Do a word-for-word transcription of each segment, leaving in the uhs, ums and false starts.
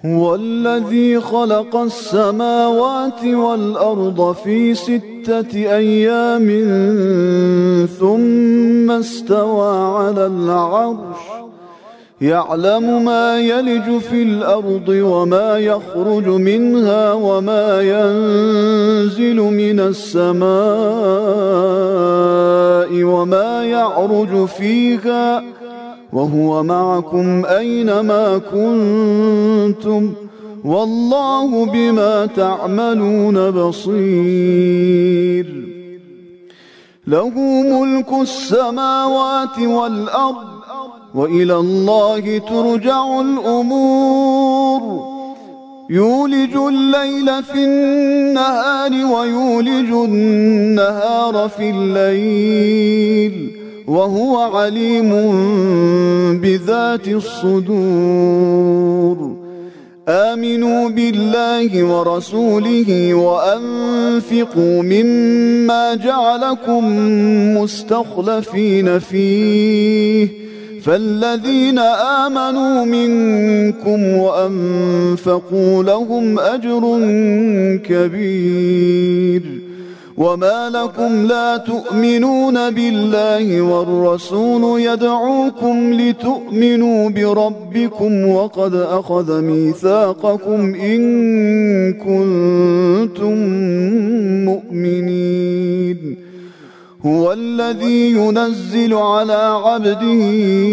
هو الذي خلق السماوات والأرض في ستة أيام ثم استوى على العرش يعلم ما يلج في الأرض وما يخرج منها وما ينزل من السماء وما يعرج فيها وهو معكم أينما كنتم والله بما تعملون بصير. له ملك السماوات والأرض وإلى الله ترجع الأمور. يولج الليل في النهار ويولج النهار في الليل وهو عليم بذات الصدور. آمنوا بالله ورسوله وأنفقوا مما جعلكم مستخلفين فيه فالذين آمنوا منكم وأنفقوا لهم أجر كبير. وما لكم لا تؤمنون بالله والرسول يدعوكم لتؤمنوا بربكم وقد أخذ ميثاقكم إن كنتم مؤمنين. هو الذي ينزل على عبده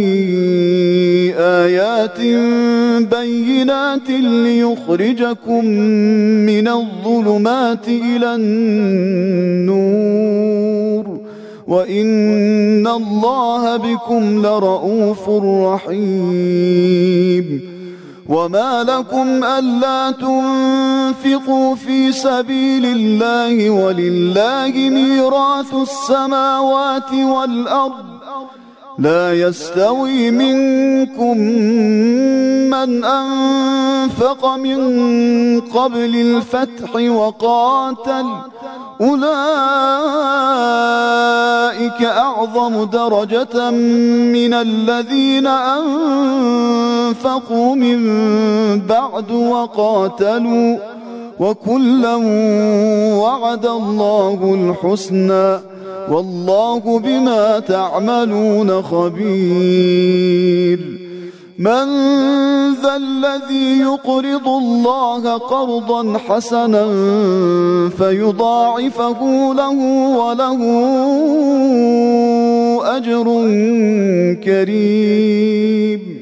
آيات بينات ليخرجكم من الظلمات إلى النور وإن الله بكم لرؤوف رحيم. وما لكم ألا تنفقوا في سبيل الله ولله ميراث السماوات والأرض لا يستوي منكم من أنفق من قبل الفتح وقاتل أولئك أعظم درجة من الذين أنفقوا من بعد وقاتلوا وكلا وعد الله الحسنى والله بما تعملون خبير. من ذا الذي يقرض الله قرضا حسنا فيضاعفه له وله أجر كريم.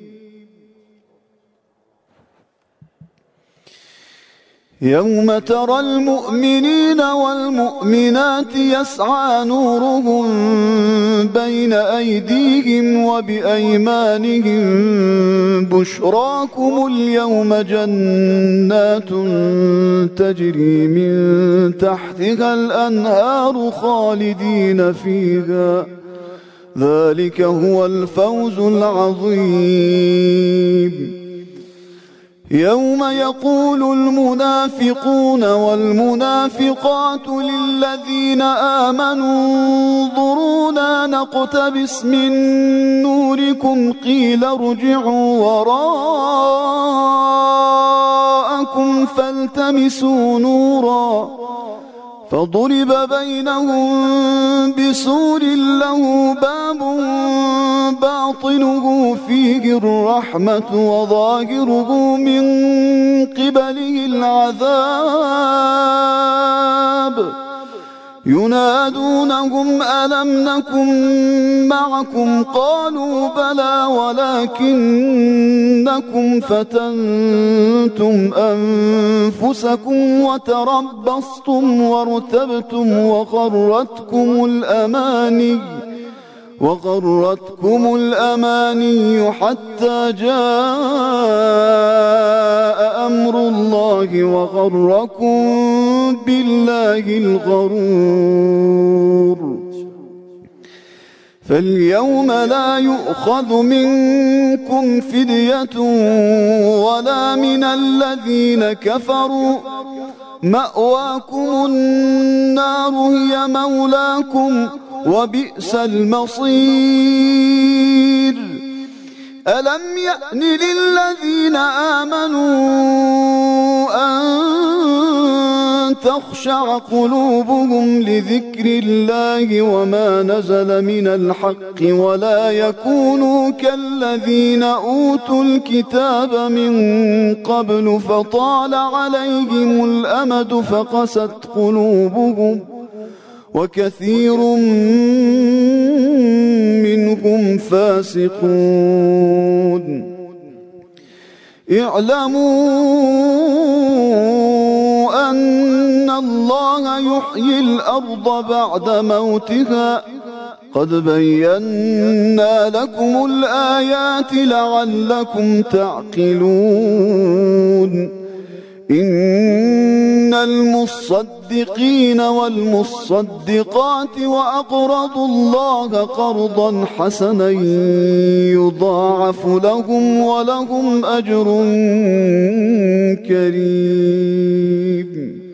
يوم ترى المؤمنين والمؤمنات يسعى نورهم بين أيديهم وبأيمانهم بشراكم اليوم جنات تجري من تحتها الأنهار خالدين فيها ذلك هو الفوز العظيم. يوم يقول المنافقون والمنافقات للذين آمنوا انظرونا نقتبس من نوركم قيل ارجعوا وراءكم فالتمسوا نورا فضرب بينهم بسور له باب باطنه فيه الرحمة وظاهره من قبله العذاب ينادونهم ألم نكن معكم قالوا بلى ولكنكم فتنتم أنفسكم وتربصتم وارتبتم وغرتكم الأماني وغرتكم الأماني حتى جاء أمر الله وغركم بالله الغرور. فاليوم لا يؤخذ منكم فدية ولا من الذين كفروا مأواكم النار هي مولاكم وبئس المصير. ألم يأن للذين آمنوا تخشع قلوبهم لذكر الله وما نزل من الحق ولا يكونوا كالذين أوتوا الكتاب من قبل فطال عليهم الأمد فقست قلوبهم وكثير منهم فاسقون. اعلموا أن الله يحيي الأرض بعد موتها قد بينا لكم الآيات لعلكم تعقلون. إن المصدقين والمصدقات وأقرضوا الله قرضا حسنا يضاعف لهم ولهم أجر كريم.